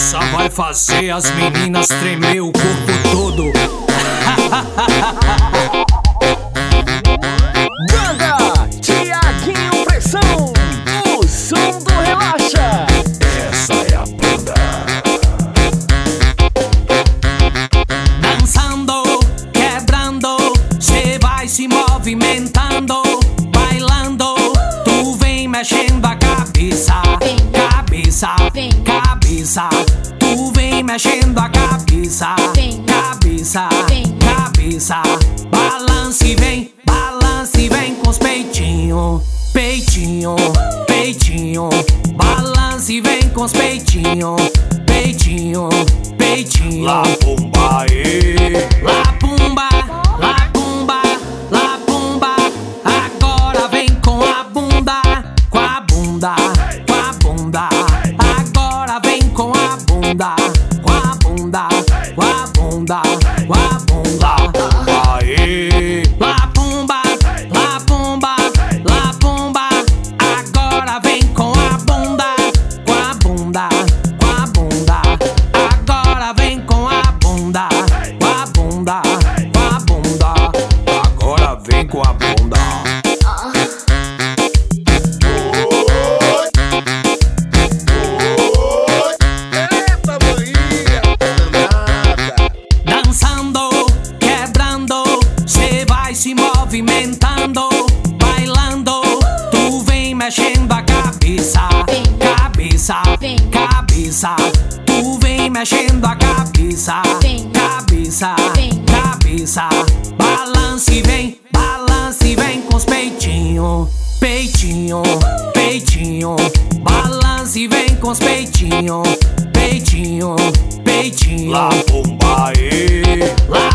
Essa vai fazer as meninas tremer o corpo todo. Banda Tiaguinho Pressão, o som do relaxa. Essa é a banda. Dançando, quebrando, cê vai se movimentando, bailando. Tu vem mexendo a cabeça, cabeça, cabeça. Tu vem mexendo a cabeça, cabeça, cabeça. Balance e vem com os peitinhos, peitinho, peitinho. Balance e vem com os peitinhos, peitinho, peitinho. La Pumba, La Pumba, La Pumba, La Pumba. Agora vem com a bunda, com a bunda, com a bunda. Agora vem com a bunda, com a bunda, com a bunda, com a bunda. La Pumba, La Pumba, La Pumba. Agora vem com a bunda, com a bunda, com a bunda. Agora vem com a bunda, com a bunda, com a bunda. agora vem com a bunda. Eita, Bahia, danada. Dançando, quebrando, cê vai se movimentando, bailando. Tu vem mexendo a cabeça, cabeça, cabeça. Tu vem mexendo a cabeça, cabeça, cabeça. Balance e vem com os peitinhos, peitinho, peitinho. Balance e vem com os peitinhos, peitinho, peitinho. La Pumba, La